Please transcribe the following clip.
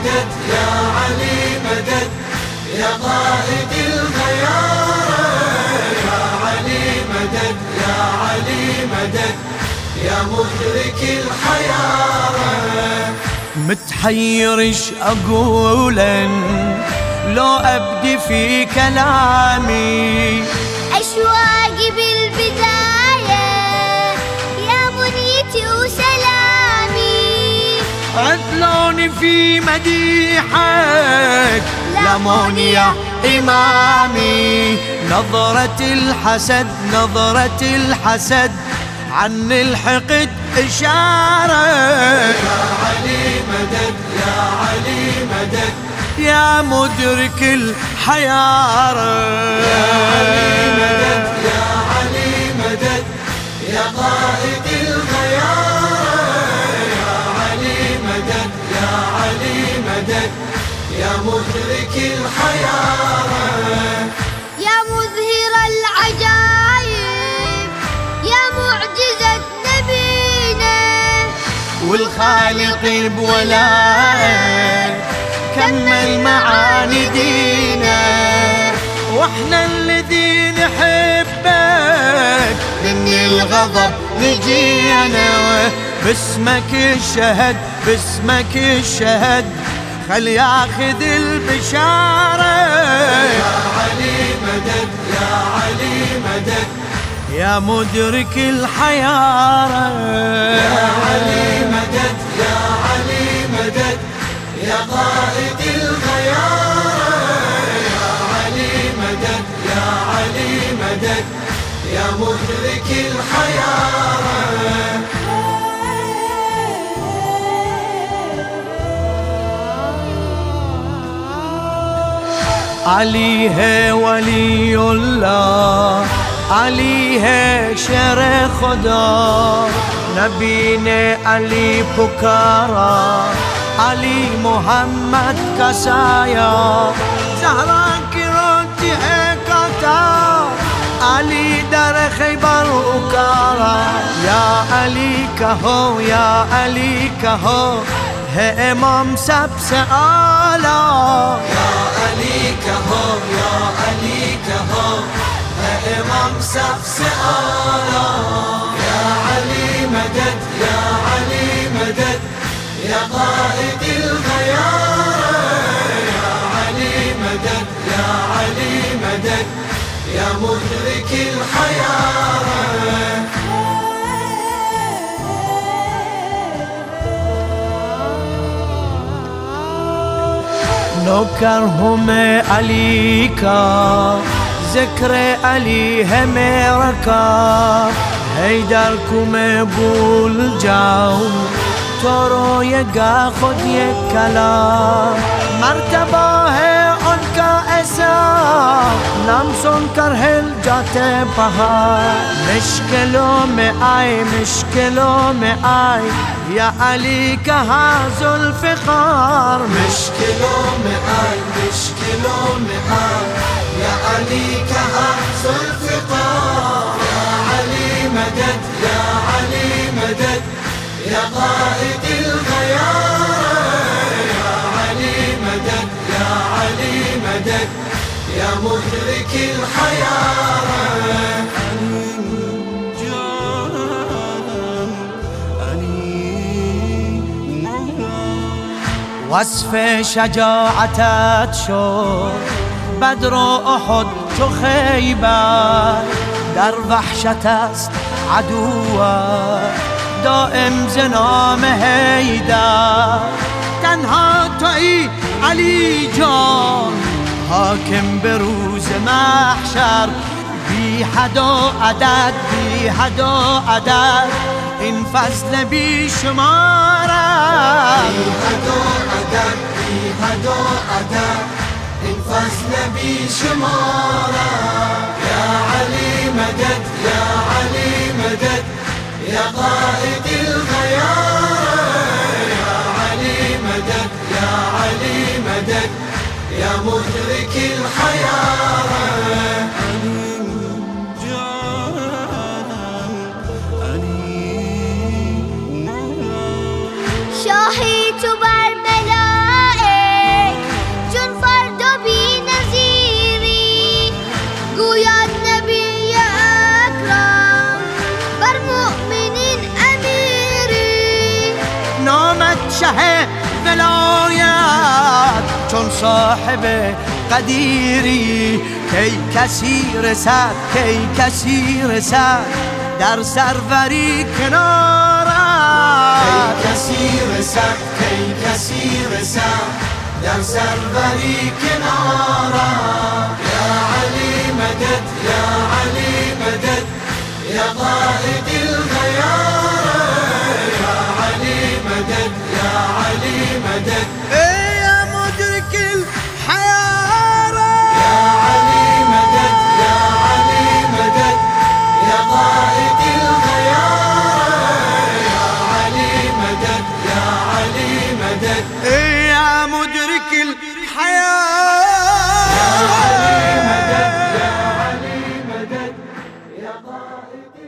مدد يا علي مدد يا قائد الغيارة يا علي مدد يا علي مدد يا مدرك الحيارة متحير ايش اقولا لو ابدي في كلامي اشواقي بالبداية يا بنيتي وسلامي عدلوني في مديحك لموني يا إمامي نظرة الحسد نظرة الحسد عن الحقد إشارة يا علي مدد يا علي مدد يا مدرك الحيارة يا علي مدد يا علي مدد يا قائد الغيارة يا علي مدد يا علي مدد يا مدرك الحيارة يا مظهر العجائب يا معجزة نبينا والخالق بولائك كمل معاني دينا واحنا الذي نحبك من الغضب نجينا باسمك الشهد باسمك الشهد خل ياخذ البشارة يا علي مدد يا علي مدد يا مدرك الحيارة يا علي مدد يا علي مدد يا قائد الغيارة يا علي مدد يا علي مدد يا مدرك الحيارة علي ہے ولی اللہ علی ہے شر خدا نبی نے علی پکارا علی محمد کا سایہ زہرا کی روتی ہے کاتا علی در خیبر اکارا یا علی کہو یا علی کہو ہے امام سب سے اعلیٰ یا علی کہو یا علی کہو ہے امام سب سے اعلیٰ یا علی مدد یا علی مدد یا قائد الغیارة یا علی مدد یا علی مدد یا مدرك الحيارة नौकर हूँ मैं अली का ज़िक्र अली है मेरा का हैदर को मैं भूल जाऊँ तो रोएगा खुद ये कलाम मर्तबा है उनका ऐसा नाम सुनकर हिल जाते पहाड़ मुश्किलों में आए या अली कहा ज़ुल्फ़िकार मुश्किलों में आए या अली कहा ज़ुल्फ़िकार या अली मदद या अली मदद या قائد الغيارة या अली मदद या अली मदद या مدرك الحيارة وصف شجاعتت شد بدر و احد چو خیبر در وحشت است عدوت دائم ز نام حیدر تنها تویی علی جان حاکم به روز محشر بی حد و عدد این فضل بی شمار بی حد و عدد این فضل بی شمار یا علی مدد یا علی مدد یا قائد الغیارة یا علی مدد یا علی مدد یا مدرك الحيارة شاهی تو بر ملائک شه ولایت چون صاحب قدیری کی کسی رسد کی کسی رسد در سروری کنارت کی کسی رسد کی کسی رسد در سروری کنارت یا علی مدد یا علی مدد يا قائد الغيارة يا علي مدد يا علي مدد يا مدرك الحيارة يا علي مدد يا علي مدد يا قائد الغيارة يا علي مدد يا علي مدد يا مدرك الحيارة يا علي مدد يا علي مدد يا قائد